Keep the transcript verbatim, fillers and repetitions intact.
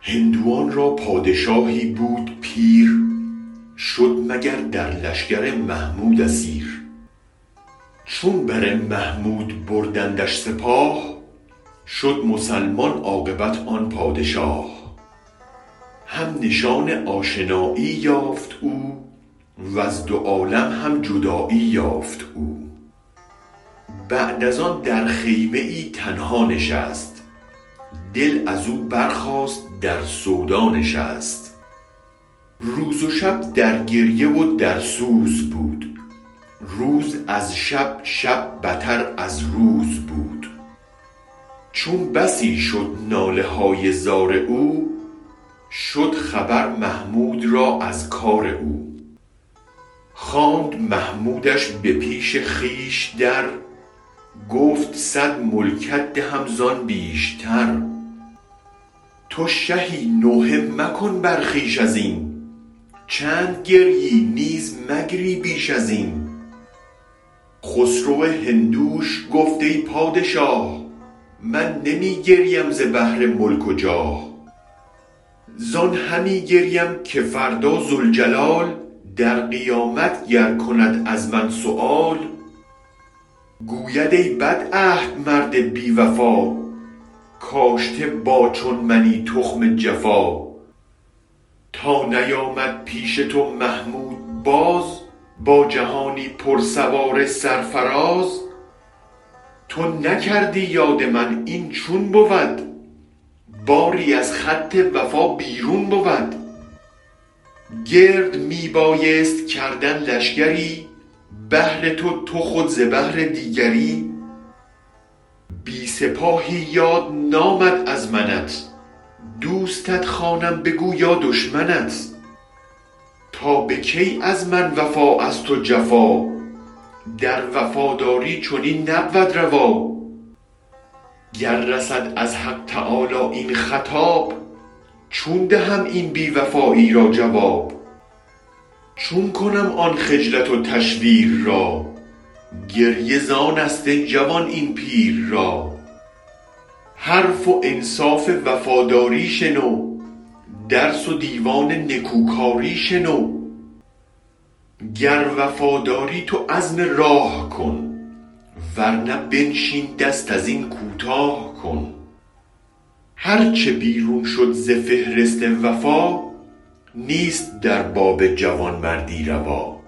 هندوان را پادشاهی بود پیر شد مگر در لشگر محمود اسیر چون بر محمود بردندش سپاه شد مسلمان عاقبت آن پادشاه هم نشان آشنایی یافت او وز دو عالم هم جدایی یافت او بعد از آن در خیمه تنها نشست دل ازو برخاست در سودا نشست روز و شب در گریه و در سوز بود روز از شب شب بتر از روز بود چون بسی شد ناله های زار او شد خبر محمود را از کار او خواند محمودش به پیش خویش در گفت صد ملکت دهم زان بیشتر تو شهی نوحه مکن بر خویش ازین چند گریی نیز مگری بیش ازین خسرو هندوش گفت ای پادشاه من نمی گریم ز بهر ملک و جاه زان همی گریم که فردا ذوالجلال در قیامت گر کند از من سؤال گوید ای بدعهد مرد بی وفا کاشته با چون منی تخم جفا تا نیامد پیش تو محمود باز با جهانی پر سوار سرفراز تو نکردی یاد من این چون بود باری از خط وفا بیرون بود گرد می بایست کردن لشگری بهر تو تو خود ز بهر دیگری بی سپاهی یاد نامد از منت دوستت خوانم بگو یا دشمنت تا به کی از من وفا از تو جفا در وفاداری چنین نبود روا گر رسد از حق تعالی این خطاب چون دهم این بی وفایی را جواب چون کنم آن خجلت و تشویر را گریه زانست ای جوان این پیر را حرف و انصاف وفاداری شنو درس و دیوان نکوکاری شنو گر وفاداری تو عزم راه کن ورنه بنشین دست ازین کوتاه کن هرچ بیرون شد ز فهرست وفا نیست در باب جوانمردی روا